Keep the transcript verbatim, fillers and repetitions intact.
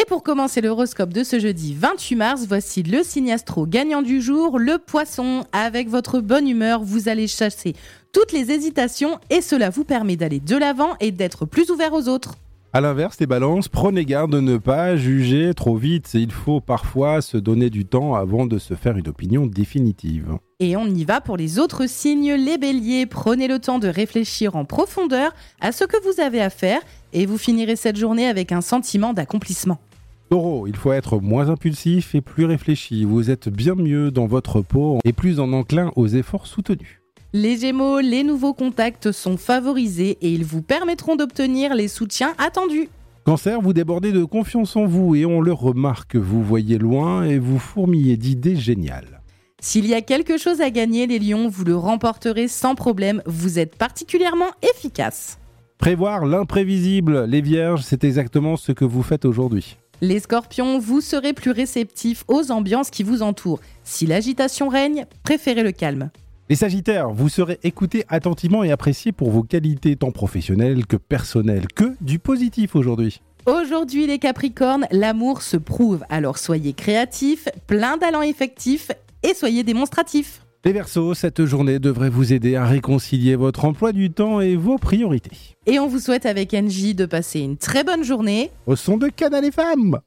Et pour commencer l'horoscope de ce jeudi vingt-huit mars, voici le signe astro gagnant du jour, le poisson. Avec votre bonne humeur, vous allez chasser toutes les hésitations et cela vous permet d'aller de l'avant et d'être plus ouvert aux autres. A l'inverse, les balances, prenez garde de ne pas juger trop vite. Il faut parfois se donner du temps avant de se faire une opinion définitive. Et on y va pour les autres signes, les béliers. Prenez le temps de réfléchir en profondeur à ce que vous avez à faire et vous finirez cette journée avec un sentiment d'accomplissement. Taureau, il faut être moins impulsif et plus réfléchi. Vous êtes bien mieux dans votre peau et plus en enclin aux efforts soutenus. Les Gémeaux, les nouveaux contacts sont favorisés et ils vous permettront d'obtenir les soutiens attendus. Cancer, vous débordez de confiance en vous et on le remarque. Vous voyez loin et vous fourmillez d'idées géniales. S'il y a quelque chose à gagner, les lions, vous le remporterez sans problème. Vous êtes particulièrement efficace. Prévoir l'imprévisible. Les vierges, c'est exactement ce que vous faites aujourd'hui. Les scorpions, vous serez plus réceptifs aux ambiances qui vous entourent. Si l'agitation règne, préférez le calme. Les sagittaires, vous serez écoutés attentivement et appréciés pour vos qualités tant professionnelles que personnelles. Que du positif aujourd'hui. Aujourd'hui, les capricornes, l'amour se prouve. Alors soyez créatifs, plein d'allant effectifs et soyez démonstratifs. Les Verseaux, cette journée devrait vous aider à réconcilier votre emploi du temps et vos priorités. Et on vous souhaite avec N J de passer une très bonne journée. Au son de Canal F M.